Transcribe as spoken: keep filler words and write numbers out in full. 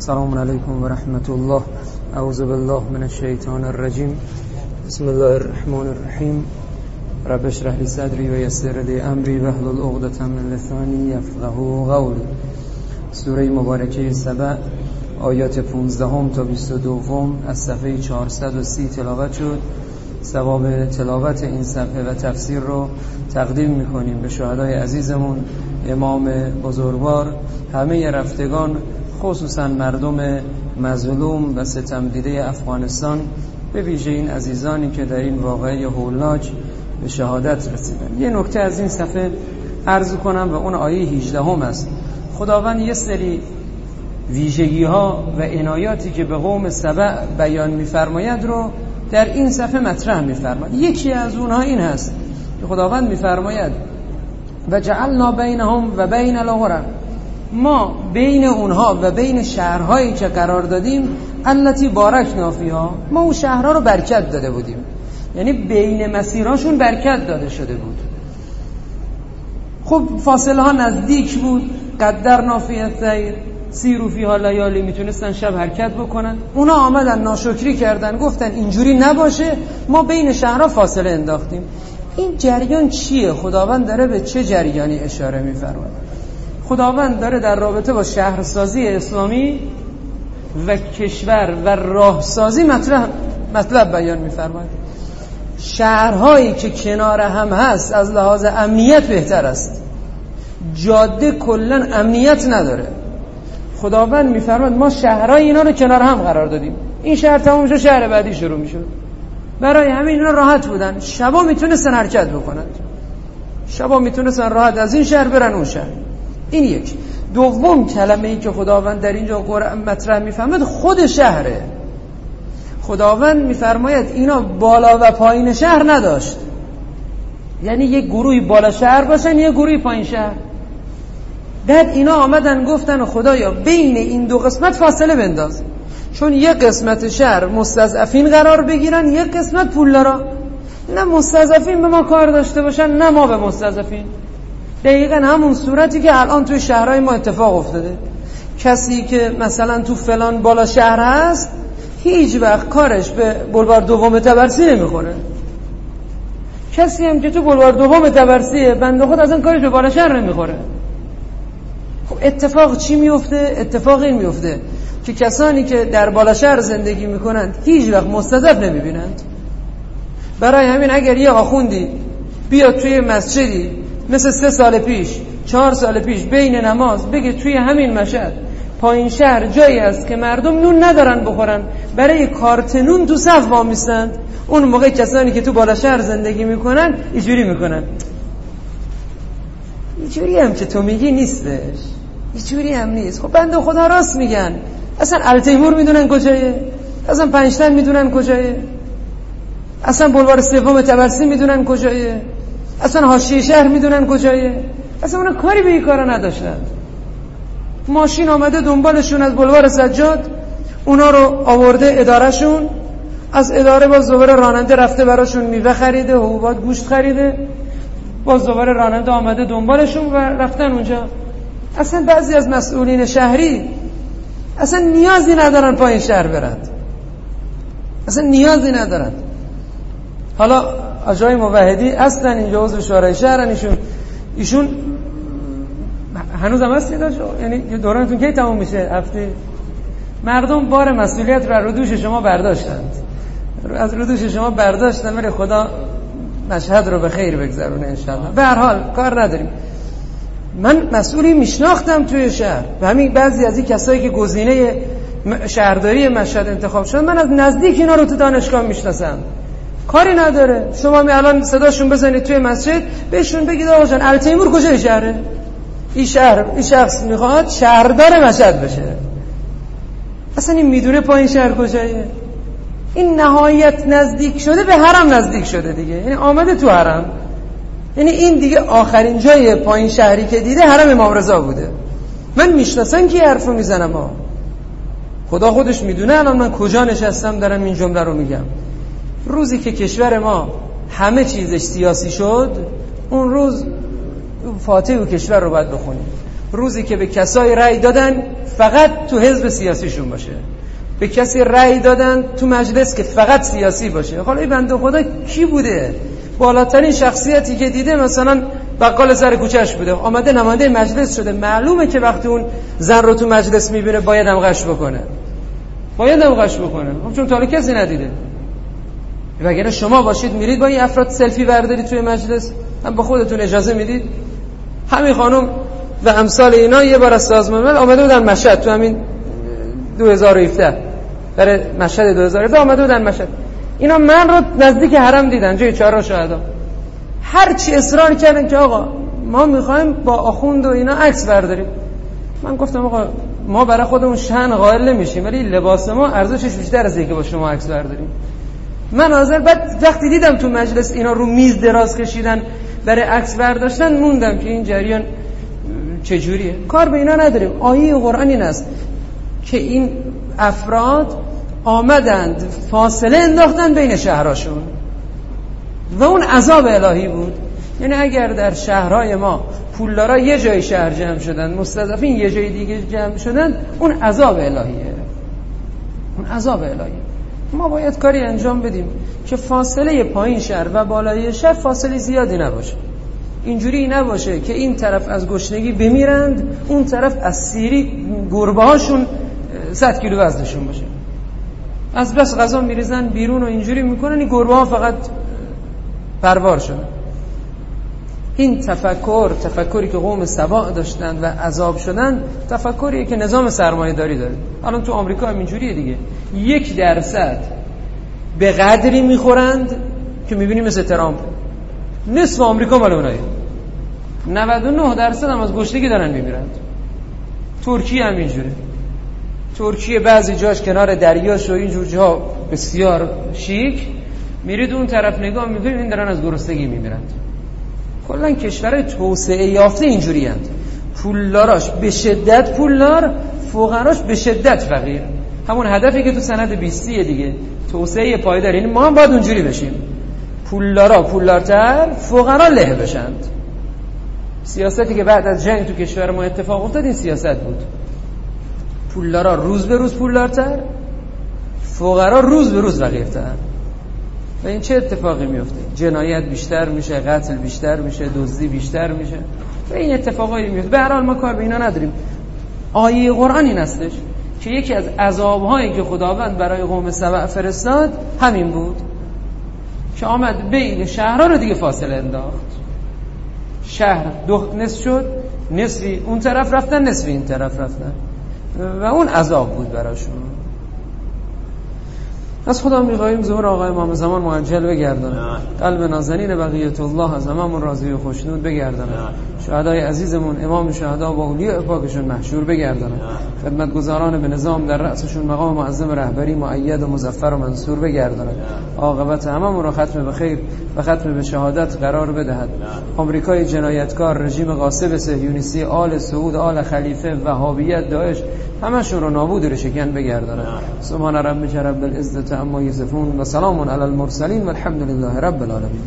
السلام علیکم و رحمت الله. اعوذ بالله من الشیطان الرجیم. بسم الله الرحمن الرحیم. رب اشرح لی صدری و یسر لی امری واحلل عقدة من لسانی یفقهوا قولی. سوره مبارکه سبع آیات پانزده تا بیست و دو از صفحه چهارصد و سی تلاوت شد. ثواب تلاوت این صفحه و تفسیر رو تقدیم میکنیم به شهدای عزیزمون، امام بزرگوار، همه رفتگان، خصوصا مردم مظلوم و ستم دیده افغانستان، به ویژه این عزیزانی که در این واقعه هولناک به شهادت رسیدن. یه نکته از این صفحه عرض کنم و اون آیه هجده هم است. خداوند یه سری ویژگی ها و عنایاتی که به قوم سبع بیان می‌فرماید رو در این صفحه مطرح می‌فرماید. یکی از اونها این هست که خداوند می‌فرماید و جعلنا بینهم و بین القرى، ما بین اونها و بین شهرهایی که قرار دادیم التی بارکنا فیها، ما اون شهرها رو برکت داده بودیم، یعنی بین مسیرهاشون برکت داده شده بود. خب فاصله ها نزدیک بود. قدرنا فیها السیر سیروا فیها لیالی، میتونستن شب حرکت بکنن. اونا آمدن ناشکری کردن، گفتن اینجوری نباشه، ما بین شهرها فاصله انداختیم. این جریان چیه؟ خداوند داره به چه جریانی اشاره می‌فرماید؟ خداوند داره در رابطه با شهرسازی اسلامی و کشور و راهسازی مطلب مطلب بیان می‌فرماید. شهرهایی که کنار هم هست از لحاظ امنیت بهتر است. جاده کلاً امنیت نداره. خداوند می‌فرماید ما شهرهای اینا رو کنار هم قرار دادیم. این شهر تموم شد، شهر بعدی شروع می‌شد. برای همین اینا راحت بودن. شبا میتونستن حرکت بکنن. شبا میتونستن راحت از این شهر برن اون شهر. این یک. دوم کلمه ای که خداوند در اینجا قرآن مطرح میفهمد خود شهره. خداوند میفرماید اینا بالا و پایین شهر نداشت، یعنی یک گروهی بالا شهر باشن، یک گروهی پایین شهر. بعد اینا آمدن گفتن خدایا بین این دو قسمت فاصله بنداز، چون یک قسمت شهر مستضعفین قرار بگیرن، یک قسمت پولدارا. نه مستضعفین به ما کار داشته باشن، نه ما به مستضعفین. دقیقاً همون صورتی که الان توی شهرهای ما اتفاق افتاده. کسی که مثلا تو فلان بالا شهر هست هیچ وقت کارش به بلوار دوم طبرسی نمیخوره. کسی هم که تو بلوار دوم طبرسیه بنده خود اصلا کارش به بالا شهر نمیخوره. خب اتفاق چی میفته؟ اتفاق این میفته که کسانی که در بالا شهر زندگی میکنند هیچ وقت مستضعف نمیبینند. برای همین اگر یه آخوندی بیاد توی مسجدی مثل سه سال پیش، چهار سال پیش بین نماز بگه توی همین مشهد پایین شهر جایی است که مردم نون ندارن بخورن، برای کارت نون تو صف وامیستند، اون موقع کسانی که تو بالا شهر زندگی میکنن اینجوری میکنن. اینجوری هم که تو میگی نیستش، اینجوری هم نیست. خب بنده خدا راست میگن. اصلا التیمور میدونن کجایه، اصلا پنجتن میدونن کجایه، اصلا بلوار سوم طبرسی میدونن کجایه، اصلا حاشیه شهر میدونن کجایه. اصلا اونا کاری به این کارا نداشتن. ماشین آمده دنبالشون از بلوار سجاد، اونا رو آورده ادارهشون، از اداره باز دوباره راننده رفته براشون میوه خریده، حبوبات، گوشت خریده، باز دوباره راننده آمده دنبالشون و رفتن اونجا. اصلا بعضی از مسئولین شهری اصلا نیازی ندارن پایین شهر برند، اصلا نیازی ندارن. حالا آجای موحدی اصلا اینجا عضو شورای شهرن، ایشون ایشون هنوز هم هستید آجا؟ یعنی دورانتون کی تموم میشه؟ هفته؟ مردم بار مسئولیت رو از دوش شما برداشتند، از رو دوش شما برداشتن، ولی خدا مشهد رو به خیر بگذرونه انشالله. به هر حال کار نداریم. من مسئولی میشناختم توی شهر و همین بعضی از این کسایی که گزینه شهرداری مشهد انتخاب شدن من از نزدیک اینا رو تو دانشگاه میشناسم. کاری نداره شما می الان صداشون بزنید توی مسجد بهشون بگید آقا جان التیمور کجای شهره؟ این شهر این شخص میخواد شهردار مشهد بشه. اصلا این میدونه پایین شهر کجایه. این نهایت نزدیک شده به حرم نزدیک شده دیگه، یعنی آمده تو حرم. یعنی این دیگه آخرین جای پایین شهری که دیده حرم امام رضا بوده. من میشناسم که حرفو میزنم ها. خدا خودش میدونه الان من کجا نشستم دارم این جمله رو میگم. روزی که کشور ما همه چیزش سیاسی شد، اون روز فاتحه و کشور رو باید بخونیم. روزی که به کسای رأی دادن فقط تو حزب سیاسیشون باشه، به کسی رأی دادن تو مجلس که فقط سیاسی باشه. حالا این بنده خدا کی بوده؟ بالاترین شخصیتی که دیده مثلا بقال سر کوچهش بوده، آمده نماینده مجلس شده. معلومه که وقتی اون زن رو تو مجلس میبینه باید هم غش بکنه، باید هم غش بکنه، چون تا حالا کسی ندیده. وگرنه شما باشید میرید با این افراد سلفی بردارید توی مجلس، هم با خودتون اجازه میدید؟ همین خانم و امثال اینا یه بار از سازمان ملل آمده بودن مشهد، تو همین دو هزار و هفده برای مشهد دو هزار و هفده آمده بودن مشهد. اینا من رو نزدیک حرم دیدن، جای چهار شهدا. هر چی اصرار کردن که آقا ما میخوایم با آخوند و اینا عکس برداریم. من گفتم آقا ما برای خودمون شأن قائل نمیشیم، ولی لباس ما ارزشش بیشتر از اینکه با شما عکس برداریم. من حاضر. بعد وقتی دیدم تو مجلس اینا رو میز دراز کشیدن برای عکس برداشتن، موندم که این جریان چجوریه. کار به اینا نداریم. آیه قرآن این است که این افراد آمدند فاصله انداختن بین شهرهاشون و اون عذاب الهی بود. یعنی اگر در شهرهای ما پولدارا یه جای شهر جمع شدن، مستضعفین یه جای دیگه جمع شدن، اون عذاب الهیه، اون عذاب الهیه. ما باید کاری انجام بدیم که فاصله پایین شهر و بالای شهر فاصله زیادی نباشه. اینجوری نباشه که این طرف از گشنگی بمیرند، اون طرف از سیری گربه هاشون صد کیلو وزنشون باشه، از بس غذا میریزن بیرون و اینجوری میکنن این گربه ها فقط پروار شدن. این تفکر، تفکری که قوم سبا داشتند و عذاب شدن، تفکریه که نظام سرمایه داری داره. الان تو آمریکا هم اینجوریه دیگه. یک درصد به قدری میخورند که میبینیم مثل ترامپ، نصف آمریکا مال اونایه. نود و نه درصد هم از گشنگی دارن میمیرند. ترکیه هم اینجوره. ترکیه بعضی جاش کنار دریاش و اینجور جاها بسیار شیک، میرید اون طرف نگاه میکنید این دارن از گرسنگی میمیرند. کلا کشورهای توسعه یافته اینجوری هستند. پولداراش به شدت پولدار، فقراش به شدت فقیر. همون هدفی که تو سند بیستیه دیگه، توسعه پایدار. یعنی ما هم باید اونجوری بشیم، پولدارا پولدارتر، فقرا له بشند. سیاستی که بعد از جنگ تو کشور ما اتفاق افتاد این سیاست بود. پولدارا روز به روز پولدارتر، فقرا روز به روز فقیرتر. و این چه اتفاقی میفته؟ جنایت بیشتر میشه، قتل بیشتر میشه، دزدی بیشتر میشه و این اتفاقایی میفته. به هر حال ما کار به اینا نداریم. آیه قرآن این هستش که یکی از عذابهایی که خداوند برای قوم سبع فرستاد همین بود که آمد بین شهرها رو دیگه فاصله انداخت. شهر دو نصف شد، نصفی اون طرف رفتن، نصفی این طرف رفتن و اون عذاب بود براشون. از خدا می‌خواهیم ظهور آقای امام زمان معجل بگردانه، قلب نازنین بقیت الله از هممون راضی و خوشنود بگردانه، شهدای عزیزمون امام شهدا با اولیاء پاکشون محشور بگردانه، خدمتگزاران به نظام در رأسشون مقام معظم رهبری مؤید و مظفر و منصور بگردانه، عاقبت هممون را ختم به خیر و ختم به شهادت قرار بدهد. آمریکای جنایتکار، رژیم غاصب صهیونیستی، آل سعود، آل خلیفه، وهابیت، داعش، همشون رو نابود و شکن بگردانه. سبحان ربک رب العزة عما یصفون و سلام علی المرسلین و الحمد لله رب العالمین.